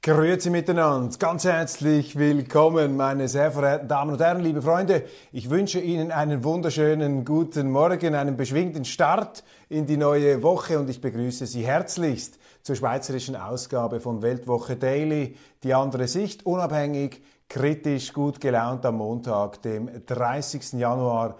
Grüezi miteinander, ganz herzlich willkommen, meine sehr verehrten Damen und Herren, liebe Freunde. Ich wünsche Ihnen einen wunderschönen guten Morgen, einen beschwingten Start in die neue Woche und ich begrüße Sie herzlichst zur schweizerischen Ausgabe von Weltwoche Daily, die andere Sicht, unabhängig, kritisch, gut gelaunt am Montag, dem 30. Januar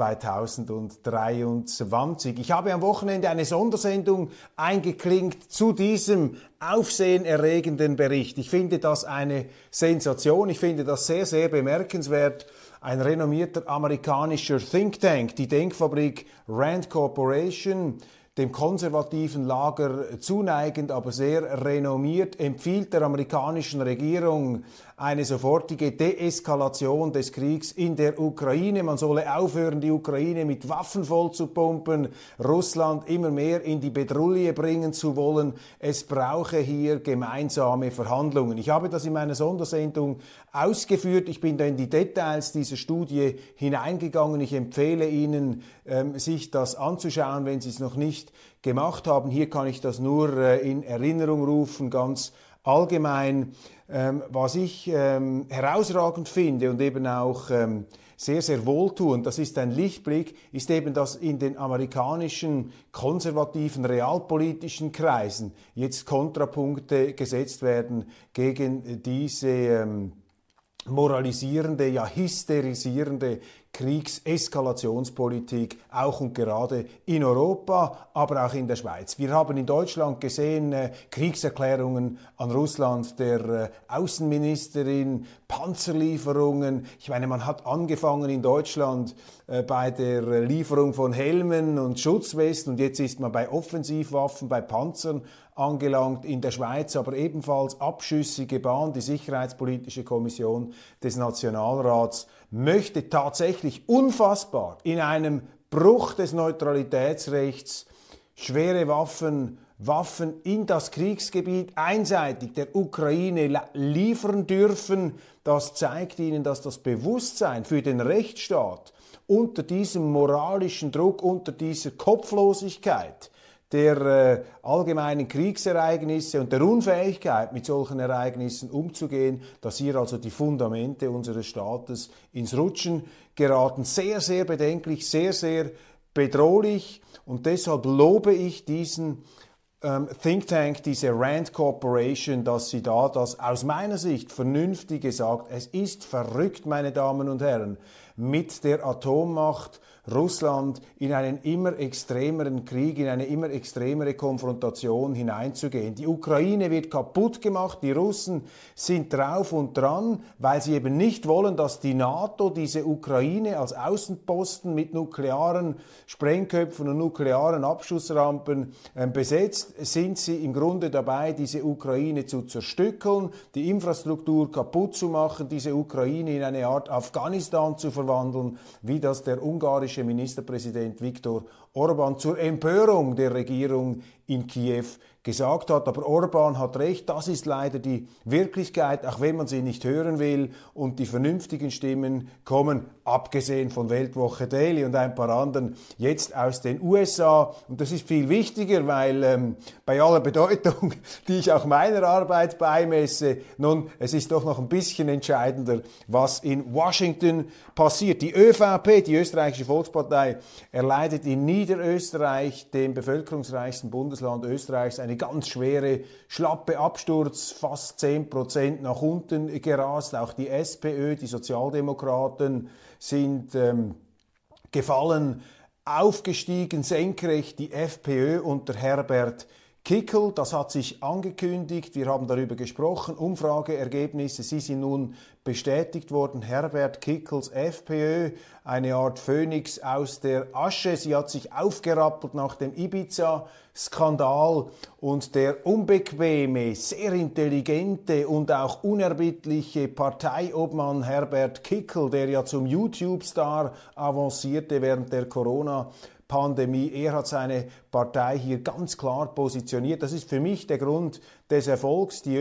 2023. Ich habe am Wochenende eine Sondersendung eingeklinkt zu diesem aufsehenerregenden Bericht. Ich finde das eine Sensation, ich finde das sehr, sehr bemerkenswert. Ein renommierter amerikanischer Think Tank, die Denkfabrik Rand Corporation, dem konservativen Lager zuneigend, aber sehr renommiert, empfiehlt der amerikanischen Regierung eine sofortige Deeskalation des Kriegs in der Ukraine. Man solle aufhören, die Ukraine mit Waffen vollzupumpen, Russland immer mehr in die Bedrulle bringen zu wollen. Es brauche hier gemeinsame Verhandlungen. Ich habe das in meiner Sondersendung ausgeführt. Ich bin da in die Details dieser Studie hineingegangen. Ich empfehle Ihnen, sich das anzuschauen, wenn Sie es noch nicht gemacht haben. Hier kann ich das nur in Erinnerung rufen, ganz allgemein. Was ich herausragend finde und eben auch sehr, sehr wohltuend, das ist ein Lichtblick, ist eben, dass in den amerikanischen konservativen realpolitischen Kreisen jetzt Kontrapunkte gesetzt werden gegen diese moralisierende, ja hysterisierende Kriegseskalationspolitik, auch und gerade in Europa, aber auch in der Schweiz. Wir haben in Deutschland gesehen, Kriegserklärungen an Russland der Außenministerin, Panzerlieferungen. Ich meine, man hat angefangen in Deutschland bei der Lieferung von Helmen und Schutzwesten und jetzt ist man bei Offensivwaffen, bei Panzern angelangt, in der Schweiz aber ebenfalls Abschüsse gebahnt. Die Sicherheitspolitische Kommission des Nationalrats möchte tatsächlich unfassbar in einem Bruch des Neutralitätsrechts schwere Waffen in das Kriegsgebiet einseitig der Ukraine liefern dürfen. Das zeigt ihnen, dass das Bewusstsein für den Rechtsstaat unter diesem moralischen Druck, unter dieser Kopflosigkeit der allgemeinen Kriegsereignisse und der Unfähigkeit, mit solchen Ereignissen umzugehen, dass hier also die Fundamente unseres Staates ins Rutschen geraten. Sehr, sehr bedenklich, sehr, sehr bedrohlich und deshalb lobe ich diesen Think Tank, diese Rand Corporation, dass sie da das aus meiner Sicht Vernünftige sagt. Es ist verrückt, meine Damen und Herren, mit der Atommacht Russland in einen immer extremeren Krieg, in eine immer extremere Konfrontation hineinzugehen. Die Ukraine wird kaputt gemacht, die Russen sind drauf und dran, weil sie eben nicht wollen, dass die NATO diese Ukraine als Außenposten mit nuklearen Sprengköpfen und nuklearen Abschussrampen besetzt, sind sie im Grunde dabei, diese Ukraine zu zerstückeln, die Infrastruktur kaputt zu machen, diese Ukraine in eine Art Afghanistan zu verwandeln, wie das der ungarische Ministerpräsident Viktor Orban zur Empörung der Regierung in Kiew gesagt hat. Aber Orban hat recht, das ist leider die Wirklichkeit, auch wenn man sie nicht hören will. Und die vernünftigen Stimmen kommen, abgesehen von Weltwoche Daily und ein paar anderen, jetzt aus den USA. Und das ist viel wichtiger, weil bei aller Bedeutung, die ich auch meiner Arbeit beimesse, nun, es ist doch noch ein bisschen entscheidender, was in Washington passiert. Die ÖVP, die Österreichische Volkspartei, erleidet in Niederösterreich, dem bevölkerungsreichsten Bundesland Österreichs, eine ganz schwere, schlappe Absturz, fast 10% nach unten gerast. Auch die SPÖ, die Sozialdemokraten, sind gefallen, aufgestiegen, senkrecht die FPÖ unter Herbert Kickl. Das hat sich angekündigt, wir haben darüber gesprochen, Umfrageergebnisse, sie sind nun bestätigt worden. Herbert Kickls FPÖ, eine Art Phönix aus der Asche. Sie hat sich aufgerappelt nach dem Ibiza-Skandal und der unbequeme, sehr intelligente und auch unerbittliche Parteiobmann Herbert Kickl, der ja zum YouTube-Star avancierte während der Corona-Pandemie. Er hat seine Partei hier ganz klar positioniert. Das ist für mich der Grund des Erfolgs. Die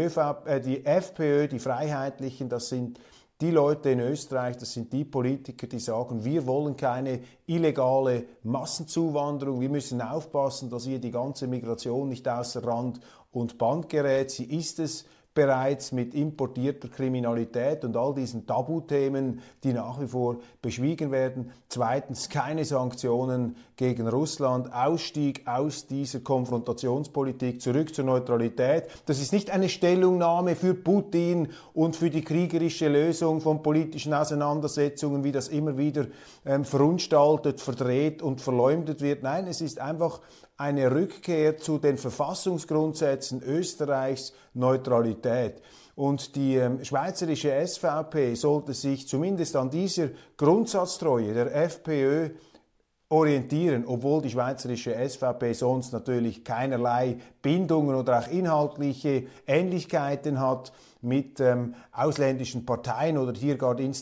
FPÖ, die Freiheitlichen, das sind die Leute in Österreich, das sind die Politiker, die sagen, wir wollen keine illegale Massenzuwanderung, wir müssen aufpassen, dass hier die ganze Migration nicht außer Rand und Band gerät. Sie ist es bereits mit importierter Kriminalität und all diesen Tabuthemen, die nach wie vor beschwiegen werden. Zweitens, keine Sanktionen gegen Russland, Ausstieg aus dieser Konfrontationspolitik, zurück zur Neutralität. Das ist nicht eine Stellungnahme für Putin und für die kriegerische Lösung von politischen Auseinandersetzungen, wie das immer wieder verunstaltet, verdreht und verleumdet wird. Nein, es ist einfach eine Rückkehr zu den Verfassungsgrundsätzen Österreichs, Neutralität. Und die schweizerische SVP sollte sich zumindest an dieser Grundsatztreue der FPÖ orientieren, obwohl die schweizerische SVP sonst natürlich keinerlei Bindungen oder auch inhaltliche Ähnlichkeiten hat mit ausländischen Parteien oder hier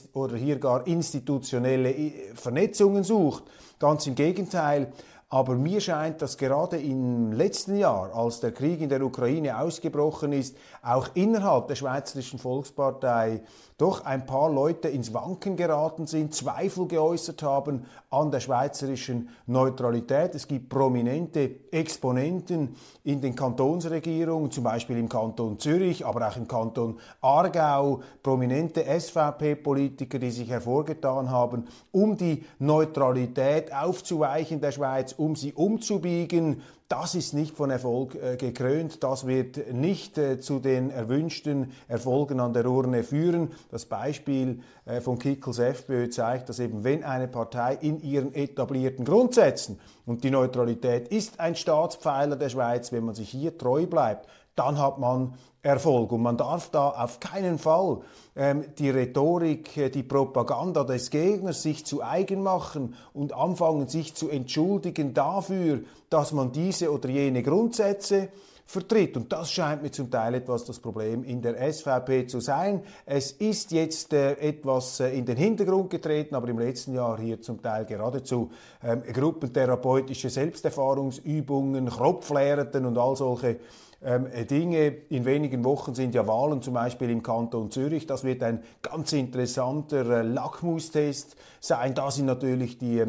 gar institutionelle Vernetzungen sucht. Ganz im Gegenteil. Aber mir scheint, dass gerade im letzten Jahr, als der Krieg in der Ukraine ausgebrochen ist, auch innerhalb der Schweizerischen Volkspartei doch ein paar Leute ins Wanken geraten sind, Zweifel geäußert haben an der schweizerischen Neutralität. Es gibt prominente Exponenten in den Kantonsregierungen, zum Beispiel im Kanton Zürich, aber auch im Kanton Aargau, prominente SVP-Politiker, die sich hervorgetan haben, um die Neutralität aufzuweichen der Schweiz, um sie umzubiegen. Das ist nicht von Erfolg gekrönt, das wird nicht zu den erwünschten Erfolgen an der Urne führen. Das Beispiel von Kickels FPÖ zeigt, dass eben wenn eine Partei in ihren etablierten Grundsätzen, und die Neutralität ist ein Staatspfeiler der Schweiz, wenn man sich hier treu bleibt, dann hat man Erfolg. Und man darf da auf keinen Fall die Rhetorik, die Propaganda des Gegners sich zu eigen machen und anfangen, sich zu entschuldigen dafür, dass man diese oder jene Grundsätze vertritt. Und das scheint mir zum Teil etwas das Problem in der SVP zu sein. Es ist jetzt etwas in den Hintergrund getreten, aber im letzten Jahr hier zum Teil geradezu gruppentherapeutische Selbsterfahrungsübungen, Kropflehreten und all solche Dinge. In wenigen Wochen sind ja Wahlen, zum Beispiel im Kanton Zürich. Das wird ein ganz interessanter Lackmustest sein. Da sind natürlich die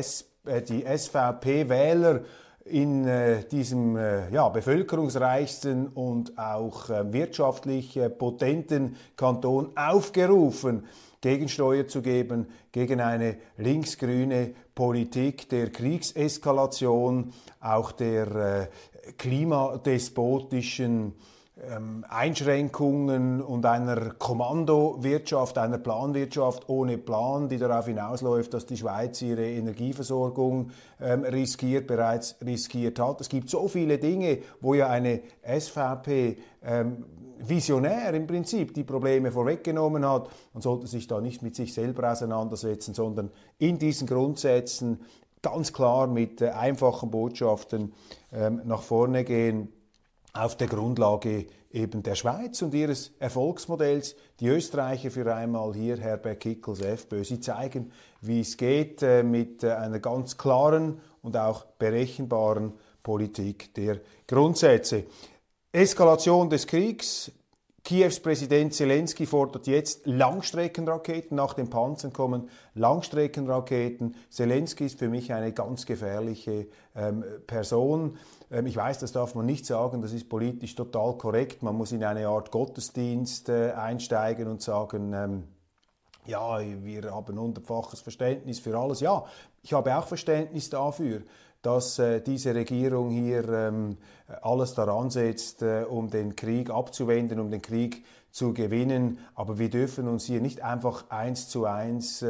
SVP-Wähler in diesem bevölkerungsreichsten und auch wirtschaftlich potenten Kanton aufgerufen, Gegensteuer zu geben gegen eine linksgrüne Politik der Kriegseskalation, auch der klimadespotischen Einschränkungen und einer Kommandowirtschaft, einer Planwirtschaft ohne Plan, die darauf hinausläuft, dass die Schweiz ihre Energieversorgung bereits riskiert hat. Es gibt so viele Dinge, wo ja eine SVP visionär im Prinzip die Probleme vorweggenommen hat. Man sollte sich da nicht mit sich selber auseinandersetzen, sondern in diesen Grundsätzen ganz klar mit einfachen Botschaften nach vorne gehen, auf der Grundlage eben der Schweiz und ihres Erfolgsmodells. Die Österreicher für einmal hier, Herbert Kickels, FPÖ, sie zeigen, wie es geht mit einer ganz klaren und auch berechenbaren Politik der Grundsätze. Eskalation des Kriegs. Kiews Präsident Zelensky fordert jetzt Langstreckenraketen. Nach den Panzern kommen Langstreckenraketen. Zelensky ist für mich eine ganz gefährliche Person. Ich weiß, das darf man nicht sagen, das ist politisch total korrekt. Man muss in eine Art Gottesdienst einsteigen und sagen, ja, wir haben hundertfaches Verständnis für alles. Ja, ich habe auch Verständnis dafür, dass diese Regierung hier alles daran setzt, um den Krieg abzuwenden, um den Krieg zu gewinnen. Aber wir dürfen uns hier nicht einfach 1:1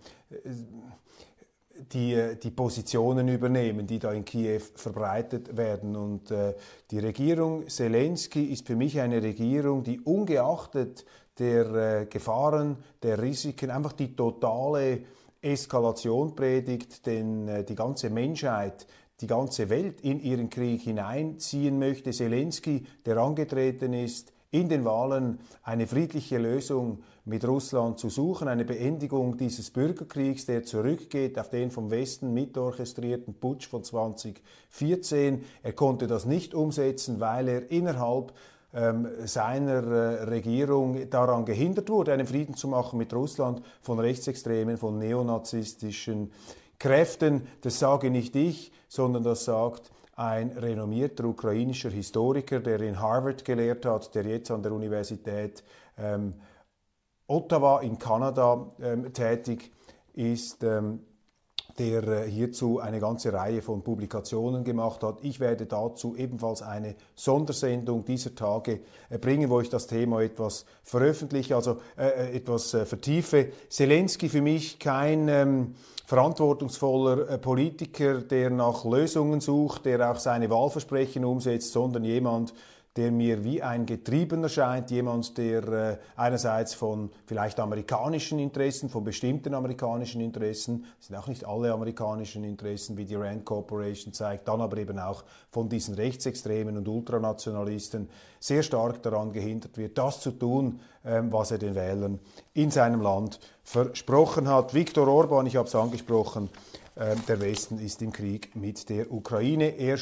die Positionen übernehmen, die da in Kiew verbreitet werden. Und die Regierung Zelensky ist für mich eine Regierung, die ungeachtet der Gefahren, der Risiken einfach die totale Eskalation predigt, denn die ganze Menschheit, die ganze Welt in ihren Krieg hineinziehen möchte. Zelensky, der angetreten ist, in den Wahlen eine friedliche Lösung mit Russland zu suchen, eine Beendigung dieses Bürgerkriegs, der zurückgeht auf den vom Westen mitorchestrierten Putsch von 2014. Er konnte das nicht umsetzen, weil er innerhalb seiner Regierung daran gehindert wurde, einen Frieden zu machen mit Russland von rechtsextremen, von neonazistischen Kräften. Das sage nicht ich, sondern das sagt ein renommierter ukrainischer Historiker, der in Harvard gelehrt hat, der jetzt an der Universität Ottawa in Kanada tätig ist, der hierzu eine ganze Reihe von Publikationen gemacht hat. Ich werde dazu ebenfalls eine Sondersendung dieser Tage bringen, wo ich das Thema etwas veröffentliche, also etwas vertiefe. Zelensky für mich kein verantwortungsvoller Politiker, der nach Lösungen sucht, der auch seine Wahlversprechen umsetzt, sondern jemand, der mir wie ein Getriebener scheint, jemand, der einerseits von vielleicht amerikanischen Interessen, von bestimmten amerikanischen Interessen, das sind auch nicht alle amerikanischen Interessen, wie die Rand Corporation zeigt, dann aber eben auch von diesen Rechtsextremen und Ultranationalisten sehr stark daran gehindert wird, das zu tun, was er den Wählern in seinem Land versprochen hat. Viktor Orban, ich habe es angesprochen, der Westen ist im Krieg mit der Ukraine. Der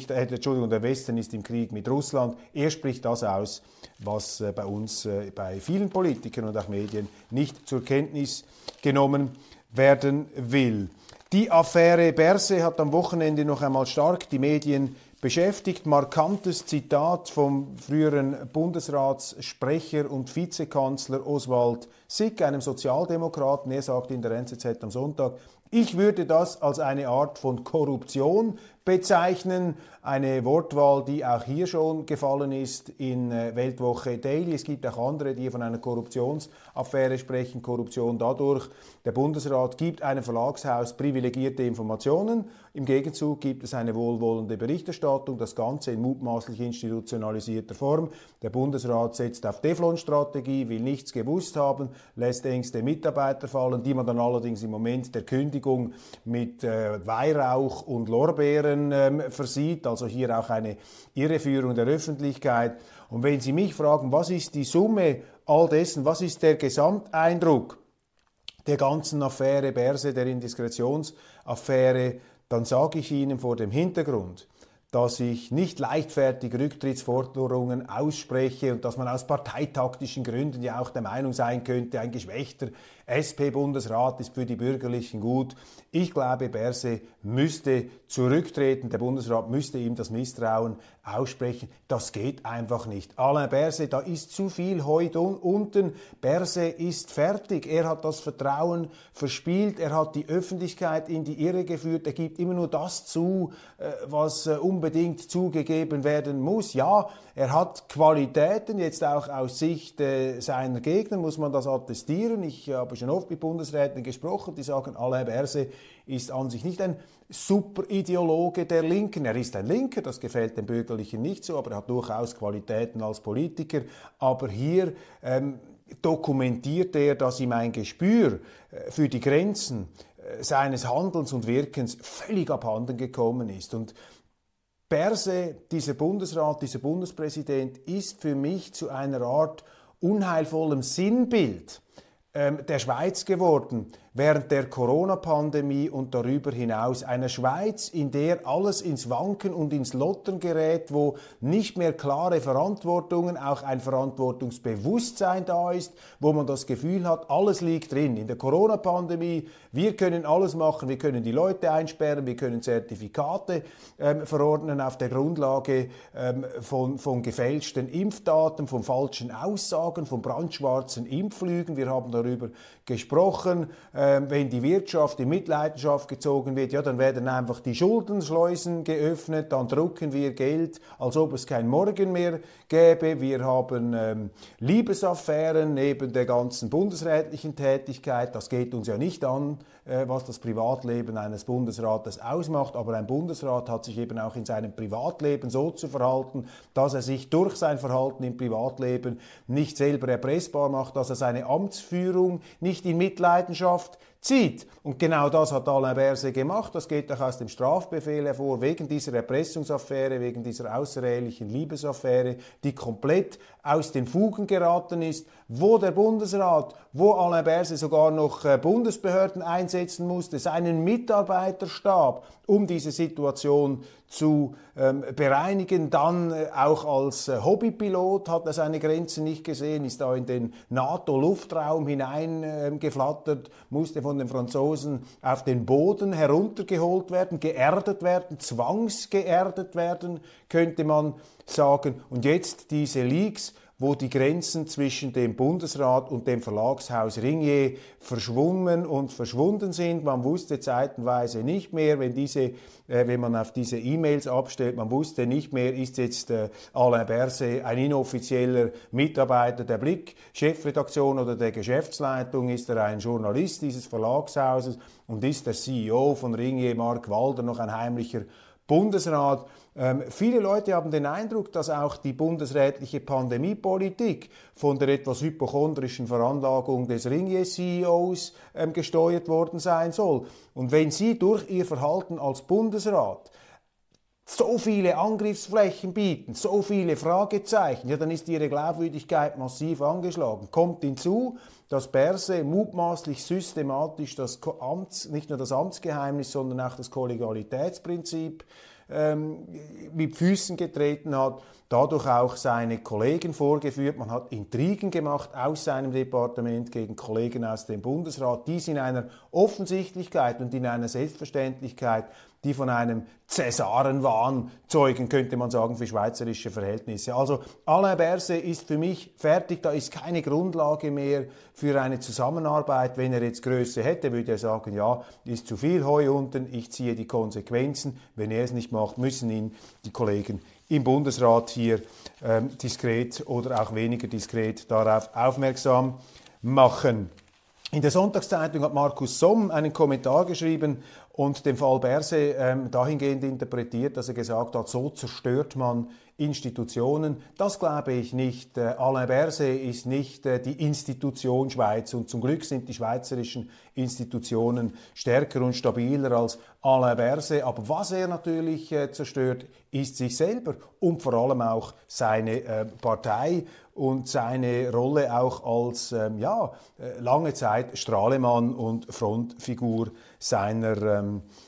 Westen ist im Krieg mit Russland. Er spricht das aus, was bei uns, bei vielen Politikern und auch Medien nicht zur Kenntnis genommen werden will. Die Affäre Berse hat am Wochenende noch einmal stark die Medien beschäftigt. Markantes Zitat vom früheren Bundesratssprecher und Vizekanzler Oswald Sick, einem Sozialdemokraten. Er sagt in der NZZ am Sonntag: Ich würde das als eine Art von Korruption bezeichnen. Eine Wortwahl, die auch hier schon gefallen ist in Weltwoche Daily. Es gibt auch andere, die von einer Korruptionsaffäre sprechen. Korruption dadurch: Der Bundesrat gibt einem Verlagshaus privilegierte Informationen. Im Gegenzug gibt es eine wohlwollende Berichterstattung. Das Ganze in mutmaßlich institutionalisierter Form. Der Bundesrat setzt auf Teflon-Strategie, will nichts gewusst haben, lässt engste Mitarbeiter fallen, die man dann allerdings im Moment der Kündigung mit Weihrauch und Lorbeeren versieht. Also hier auch eine Irreführung der Öffentlichkeit. Und wenn Sie mich fragen, was ist die Summe all dessen, was ist der Gesamteindruck der ganzen Affäre Berse, der Indiskretitionsaffäre, dann sage ich Ihnen vor dem Hintergrund, dass ich nicht leichtfertig Rücktrittsforderungen ausspreche und dass man aus parteitaktischen Gründen ja auch der Meinung sein könnte, ein geschwächter SP-Bundesrat ist für die Bürgerlichen gut. Ich glaube, Berse müsste zurücktreten, der Bundesrat müsste ihm das Misstrauen aussprechen. Das geht einfach nicht. Alain Berset, da ist zu viel Heu unten. Berset ist fertig. Er hat das Vertrauen verspielt. Er hat die Öffentlichkeit in die Irre geführt. Er gibt immer nur das zu, was unbedingt zugegeben werden muss. Ja, er hat Qualitäten, jetzt auch aus Sicht seiner Gegner muss man das attestieren. Ich habe schon oft mit Bundesräten gesprochen, die sagen, Alain Berset ist an sich nicht ein Superideologe der Linken. Er ist ein Linker, das gefällt den Bürgerlichen nicht so, aber er hat durchaus Qualitäten als Politiker. Aber hier dokumentiert er, dass ihm ein Gespür für die Grenzen seines Handelns und Wirkens völlig abhanden gekommen ist. Und Berset, dieser Bundesrat, dieser Bundespräsident, ist für mich zu einer Art unheilvollem Sinnbild der Schweiz geworden, während der Corona-Pandemie und darüber hinaus. Einer Schweiz, in der alles ins Wanken und ins Lottern gerät, wo nicht mehr klare Verantwortungen, auch ein Verantwortungsbewusstsein da ist, wo man das Gefühl hat, alles liegt drin. In der Corona-Pandemie, wir können alles machen, wir können die Leute einsperren, wir können Zertifikate verordnen auf der Grundlage von gefälschten Impfdaten, von falschen Aussagen, von brandschwarzen Impflügen. Wir haben darüber gesprochen. Wenn die Wirtschaft in Mitleidenschaft gezogen wird, ja, dann werden einfach die Schuldenschleusen geöffnet, dann drucken wir Geld, als ob es kein Morgen mehr gäbe. Wir haben Liebesaffären neben der ganzen bundesrätlichen Tätigkeit. Das geht uns ja nicht an, was das Privatleben eines Bundesrates ausmacht. Aber ein Bundesrat hat sich eben auch in seinem Privatleben so zu verhalten, dass er sich durch sein Verhalten im Privatleben nicht selber erpressbar macht, dass er seine Amtsführung nicht in Mitleidenschaft zieht. Und genau das hat Alain Berset gemacht. Das geht auch aus dem Strafbefehl hervor, wegen dieser Erpressungsaffäre, wegen dieser außerehelichen Liebesaffäre, die komplett aus den Fugen geraten ist, wo der Bundesrat, wo Alain Berset sogar noch Bundesbehörden einsetzen musste, seinen Mitarbeiterstab, um diese Situation zu bereinigen. Dann auch als Hobbypilot hat er seine Grenzen nicht gesehen, ist da in den NATO-Luftraum hineingeflattert, musste von den Franzosen auf den Boden heruntergeholt werden, geerdet werden, zwangsgeerdet werden, könnte man sagen. Und jetzt diese Leaks, wo die Grenzen zwischen dem Bundesrat und dem Verlagshaus Ringier verschwommen und verschwunden sind. Man wusste zeitenweise nicht mehr, wenn man auf diese E-Mails abstellt, man wusste nicht mehr, ist jetzt Alain Berset ein inoffizieller Mitarbeiter der Blick-Chefredaktion oder der Geschäftsleitung, ist er ein Journalist dieses Verlagshauses und ist der CEO von Ringier, Mark Walder, noch ein heimlicher Bundesrat. Viele Leute haben den Eindruck, dass auch die bundesrätliche Pandemiepolitik von der etwas hypochondrischen Veranlagung des Ringier-CEOs gesteuert worden sein soll. Und wenn Sie durch Ihr Verhalten als Bundesrat so viele Angriffsflächen bieten, so viele Fragezeichen, ja, dann ist Ihre Glaubwürdigkeit massiv angeschlagen. Kommt hinzu, dass Berset mutmaßlich systematisch nicht nur das Amtsgeheimnis, sondern auch das Kollegialitätsprinzip mit Füßen getreten hat, dadurch auch seine Kollegen vorgeführt. Man hat Intrigen gemacht aus seinem Departement gegen Kollegen aus dem Bundesrat, dies in einer Offensichtlichkeit und in einer Selbstverständlichkeit, die von einem Cäsarenwahn zeugen, könnte man sagen, für schweizerische Verhältnisse. Also Alain Berset ist für mich fertig, da ist keine Grundlage mehr für eine Zusammenarbeit. Wenn er jetzt Größe hätte, würde er sagen, ja, ist zu viel Heu unten, ich ziehe die Konsequenzen. Wenn er es nicht macht, müssen ihn die Kollegen im Bundesrat hier diskret oder auch weniger diskret darauf aufmerksam machen. In der Sonntagszeitung hat Markus Somm einen Kommentar geschrieben und den Fall Berset dahingehend interpretiert, dass er gesagt hat, so zerstört man Institutionen. Das glaube ich nicht. Alain Berset ist nicht die Institution Schweiz und zum Glück sind die schweizerischen Institutionen stärker und stabiler als Alain Berset. Aber was er natürlich zerstört, ist sich selber und vor allem auch seine Partei und seine Rolle auch als lange Zeit Strahlemann und Frontfigur seiner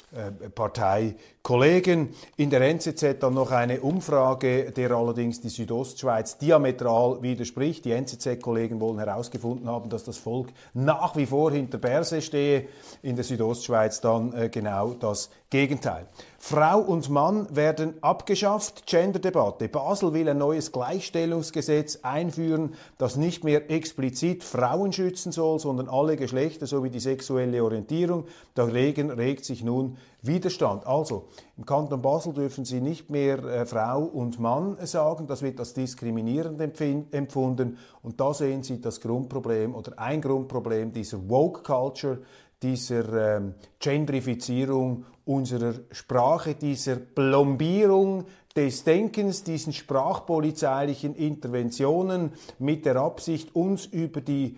Parteikollegen. In der NZZ dann noch eine Umfrage, der allerdings die Südostschweiz diametral widerspricht. Die NZZ-Kollegen wollen herausgefunden haben, dass das Volk nach wie vor hinter Berset stehe. In der Südostschweiz dann genau das Gegenteil. Frau und Mann werden abgeschafft. Genderdebatte. Basel will ein neues Gleichstellungsgesetz einführen, das nicht mehr explizit Frauen schützen soll, sondern alle Geschlechter sowie die sexuelle Orientierung. Dagegen regt sich nun Widerstand. Also, im Kanton Basel dürfen Sie nicht mehr Frau und Mann sagen. Das wird als diskriminierend empfunden. Und da sehen Sie das Grundproblem oder ein Grundproblem dieser Woke Culture, dieser Gendrifizierung unserer Sprache, dieser Plombierung des Denkens, diesen sprachpolizeilichen Interventionen mit der Absicht, uns über die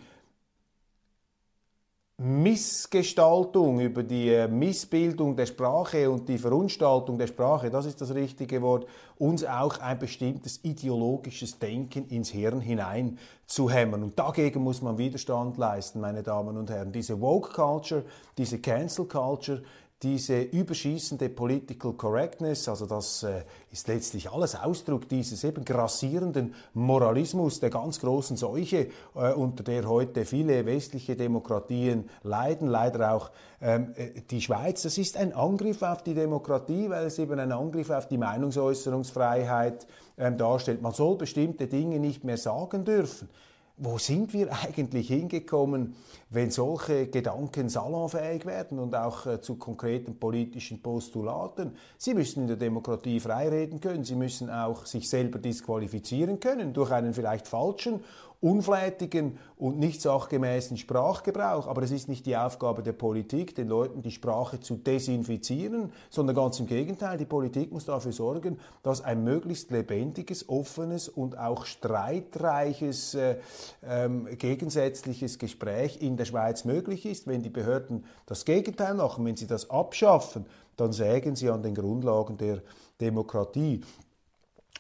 Missgestaltung, über die Missbildung der Sprache und die Verunstaltung der Sprache, das ist das richtige Wort, uns auch ein bestimmtes ideologisches Denken ins Hirn hinein zu hämmern. Und dagegen muss man Widerstand leisten, meine Damen und Herren. Diese Woke Culture, diese Cancel Culture, diese überschießende Political Correctness, also das ist letztlich alles Ausdruck dieses eben grassierenden Moralismus, der ganz großen Seuche, unter der heute viele westliche Demokratien leiden, leider auch die Schweiz. Das ist ein Angriff auf die Demokratie, weil es eben ein Angriff auf die Meinungsäußerungsfreiheit darstellt. Man soll bestimmte Dinge nicht mehr sagen dürfen. Wo sind wir eigentlich hingekommen, wenn solche Gedanken salonfähig werden und auch zu konkreten politischen Postulaten? Sie müssen in der Demokratie frei reden können, Sie müssen auch sich selber disqualifizieren können durch einen vielleicht falschen, unflätigen und nicht sachgemäßen Sprachgebrauch. Aber es ist nicht die Aufgabe der Politik, den Leuten die Sprache zu desinfizieren, sondern ganz im Gegenteil. Die Politik muss dafür sorgen, dass ein möglichst lebendiges, offenes und auch streitreiches, gegensätzliches Gespräch in der Schweiz möglich ist. Wenn die Behörden das Gegenteil machen, wenn sie das abschaffen, dann sägen sie an den Grundlagen der Demokratie.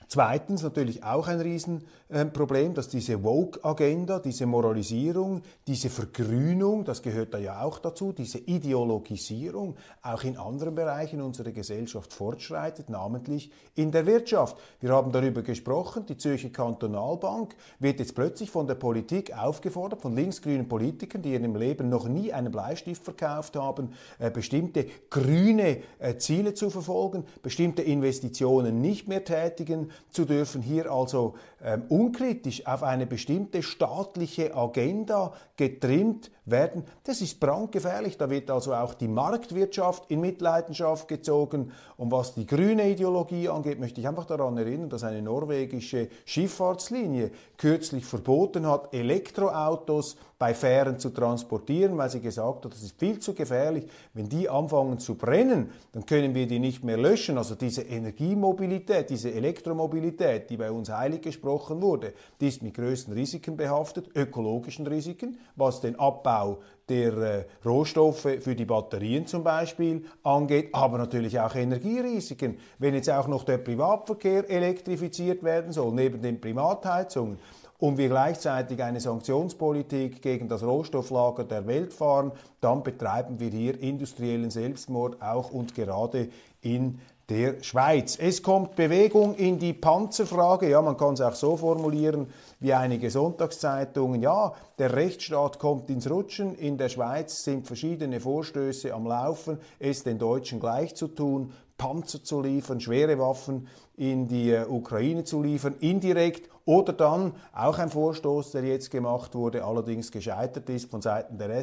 Zweitens natürlich auch ein Riesenproblem, dass diese Woke-Agenda, diese Moralisierung, diese Vergrünung, das gehört da ja auch dazu, diese Ideologisierung auch in anderen Bereichen unserer Gesellschaft fortschreitet, namentlich in der Wirtschaft. Wir haben darüber gesprochen, die Zürcher Kantonalbank wird jetzt plötzlich von der Politik aufgefordert, von linksgrünen Politikern, die in ihrem Leben noch nie einen Bleistift verkauft haben, bestimmte grüne Ziele zu verfolgen, bestimmte Investitionen nicht mehr tätigen zu dürfen, hier also unkritisch auf eine bestimmte staatliche Agenda getrimmt werden. Das ist brandgefährlich, da wird also auch die Marktwirtschaft in Mitleidenschaft gezogen. Und was die grüne Ideologie angeht, möchte ich einfach daran erinnern, dass eine norwegische Schifffahrtslinie kürzlich verboten hat, Elektroautos bei Fähren zu transportieren, weil sie gesagt hat, das ist viel zu gefährlich. Wenn die anfangen zu brennen, dann können wir die nicht mehr löschen. Also diese Energiemobilität, diese Elektromobilität, die bei uns heilig gesprochen wurde, die ist mit größten Risiken behaftet, ökologischen Risiken, was den Abbau der Rohstoffe für die Batterien zum Beispiel angeht, aber natürlich auch Energierisiken. Wenn jetzt auch noch der Privatverkehr elektrifiziert werden soll, neben den Privatheizungen, und wir gleichzeitig eine Sanktionspolitik gegen das Rohstofflager der Welt fahren, dann betreiben wir hier industriellen Selbstmord auch und gerade in der Schweiz. Es kommt Bewegung in die Panzerfrage, ja, man kann es auch so formulieren wie einige Sonntagszeitungen, ja, der Rechtsstaat kommt ins Rutschen, in der Schweiz sind verschiedene Vorstöße am Laufen, es den Deutschen gleich zu tun, Panzer zu liefern, schwere Waffen in die Ukraine zu liefern, indirekt, oder dann auch ein Vorstoß, der jetzt gemacht wurde, allerdings gescheitert ist, von Seiten der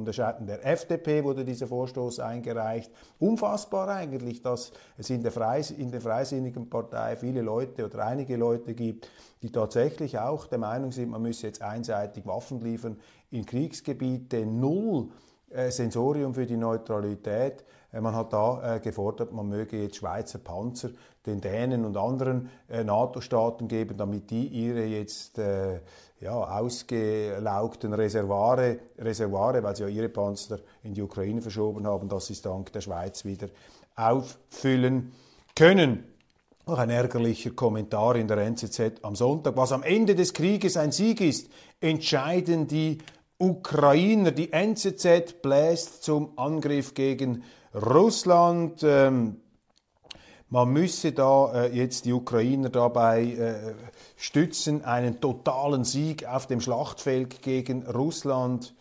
FDP wurde dieser Vorstoß eingereicht. Unfassbar eigentlich, dass es in der Freisinnigen Partei viele Leute oder einige Leute gibt, die tatsächlich auch der Meinung sind, man müsse jetzt einseitig Waffen liefern in Kriegsgebiete, null Sensorium für die Neutralität. Man hat da gefordert, man möge jetzt Schweizer Panzer den Dänen und anderen NATO-Staaten geben, damit die ihre jetzt ausgelaugten Reservare, weil sie ja ihre Panzer in die Ukraine verschoben haben, dass sie es dank der Schweiz wieder auffüllen können. Noch ein ärgerlicher Kommentar in der NZZ am Sonntag. Was am Ende des Krieges ein Sieg ist, entscheiden die Ukrainer. Die NZZ bläst zum Angriff gegen Russland. Man müsse da jetzt die Ukrainer dabei stützen, einen totalen Sieg auf dem Schlachtfeld gegen Russland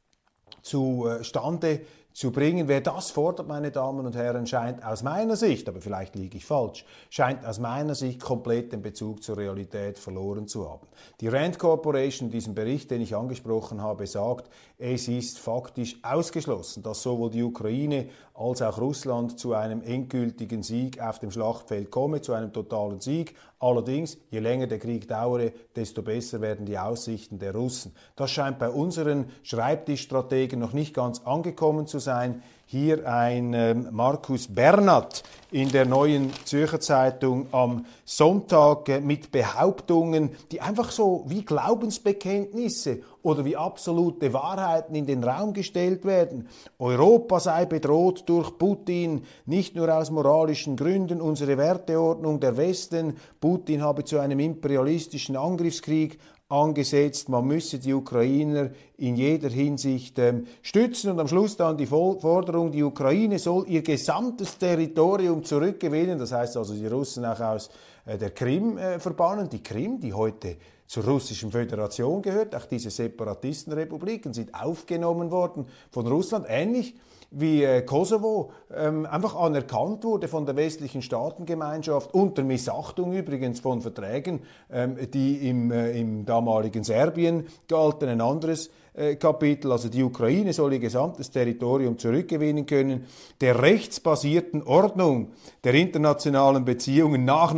zustande zu bringen. Wer das fordert, meine Damen und Herren, scheint aus meiner Sicht, aber vielleicht liege ich falsch, scheint aus meiner Sicht komplett den Bezug zur Realität verloren zu haben. Die Rand Corporation in diesem Bericht, den ich angesprochen habe, sagt, es ist faktisch ausgeschlossen, dass sowohl die Ukraine als auch Russland zu einem endgültigen Sieg auf dem Schlachtfeld komme, zu einem totalen Sieg. Allerdings, je länger der Krieg dauere, desto besser werden die Aussichten der Russen. Das scheint bei unseren Schreibtischstrategen noch nicht ganz angekommen zu sein. Hier ein Markus Bernat in der Neuen Zürcher Zeitung am Sonntag mit Behauptungen, die einfach so wie Glaubensbekenntnisse oder wie absolute Wahrheiten in den Raum gestellt werden. Europa sei bedroht durch Putin, nicht nur aus moralischen Gründen, unsere Werteordnung der Westen, Putin habe zu einem imperialistischen Angriffskrieg angesetzt, man müsse die Ukrainer in jeder Hinsicht stützen und am Schluss dann die Forderung, die Ukraine soll ihr gesamtes Territorium zurückgewinnen, das heißt also die Russen auch aus der Krim verbannen, die Krim, die heute zur Russischen Föderation gehört, auch diese Separatistenrepubliken sind aufgenommen worden von Russland, ähnlich wie Kosovo einfach anerkannt wurde von der westlichen Staatengemeinschaft, unter Missachtung übrigens von Verträgen, die im damaligen Serbien galten, ein anderes Kapitel, also die Ukraine soll ihr gesamtes Territorium zurückgewinnen können, der rechtsbasierten Ordnung der internationalen Beziehungen nach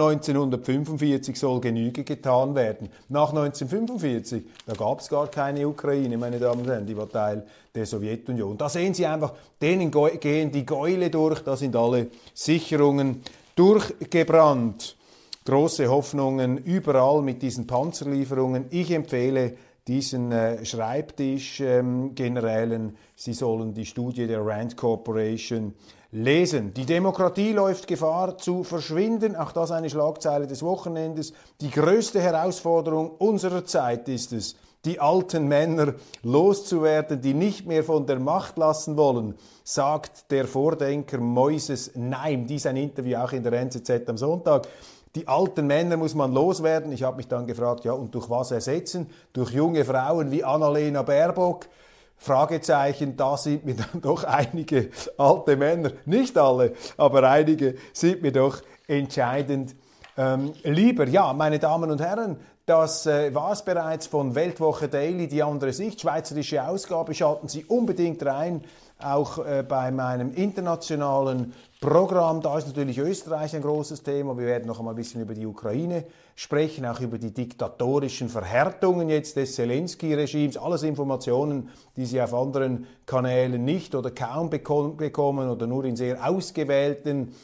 1945 soll Genüge getan werden. Nach 1945, da gab es gar keine Ukraine, meine Damen und Herren, die war Teil der Sowjetunion. Da sehen Sie einfach, denen gehen die Gäule durch, da sind alle Sicherungen durchgebrannt. Große Hoffnungen überall mit diesen Panzerlieferungen. Ich empfehle diesen Schreibtischgenerälen, sie sollen die Studie der Rand Corporation lesen. Die Demokratie läuft Gefahr zu verschwinden. Auch das eine Schlagzeile des Wochenendes. Die größte Herausforderung unserer Zeit ist es, die alten Männer loszuwerden, die nicht mehr von der Macht lassen wollen, sagt der Vordenker Moises Naim. Dies ein Interview auch in der NZZ am Sonntag. Die alten Männer muss man loswerden. Ich habe mich dann gefragt, ja, und durch was ersetzen? Durch junge Frauen wie Annalena Baerbock? Fragezeichen, da sind mir dann doch einige alte Männer, nicht alle, aber einige sind mir doch entscheidend lieber. Ja, meine Damen und Herren, das war es bereits von Weltwoche Daily, die andere Sicht, schweizerische Ausgabe. Schalten Sie unbedingt rein, auch bei meinem internationalen Programm. Da ist natürlich Österreich ein großes Thema. Wir werden noch einmal ein bisschen über die Ukraine sprechen, auch über die diktatorischen Verhärtungen jetzt des Zelensky-Regimes. Alles Informationen, die Sie auf anderen Kanälen nicht oder kaum bekommen oder nur in sehr ausgewählten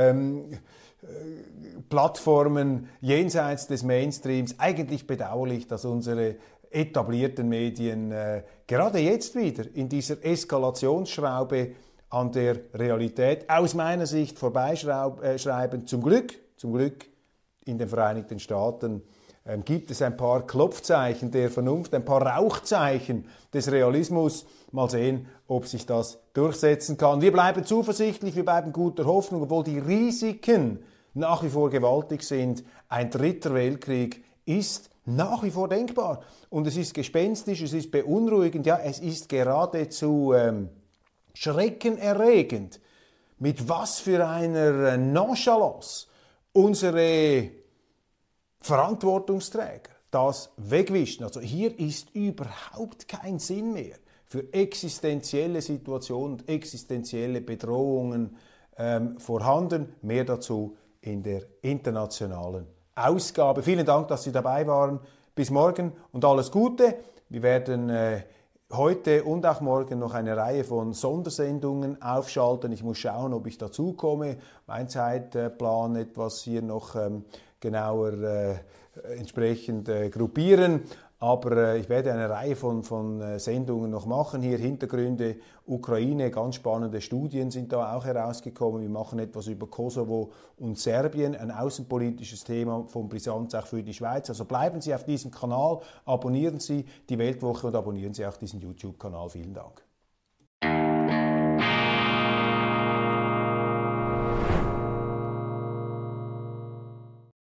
Plattformen jenseits des Mainstreams. Eigentlich bedauerlich, dass unsere etablierten Medien gerade jetzt wieder in dieser Eskalationsschraube an der Realität aus meiner Sicht vorbeischreiben. Zum Glück in den Vereinigten Staaten gibt es ein paar Klopfzeichen der Vernunft, ein paar Rauchzeichen des Realismus. Mal sehen, ob sich das durchsetzen kann. Wir bleiben zuversichtlich, wir bleiben guter Hoffnung, obwohl die Risiken nach wie vor gewaltig sind. Ein dritter Weltkrieg ist nach wie vor denkbar. Und es ist gespenstisch, es ist beunruhigend, ja, es ist geradezu schreckenerregend, mit was für einer Nonchalance unsere Verantwortungsträger das wegwischen. Also hier ist überhaupt kein Sinn mehr für existenzielle Situationen und existenzielle Bedrohungen vorhanden. Mehr dazu in der internationalen Ausgabe. Vielen Dank, dass Sie dabei waren. Bis morgen und alles Gute. Wir werden heute und auch morgen noch eine Reihe von Sondersendungen aufschalten. Ich muss schauen, ob ich dazu komme. Mein Zeitplan etwas hier noch genauer entsprechend gruppieren. Aber ich werde eine Reihe von Sendungen noch machen. Hier Hintergründe Ukraine, ganz spannende Studien sind da auch herausgekommen. Wir machen etwas über Kosovo und Serbien, ein außenpolitisches Thema von Brisanz auch für die Schweiz. Also bleiben Sie auf diesem Kanal, abonnieren Sie die Weltwoche und abonnieren Sie auch diesen YouTube-Kanal. Vielen Dank.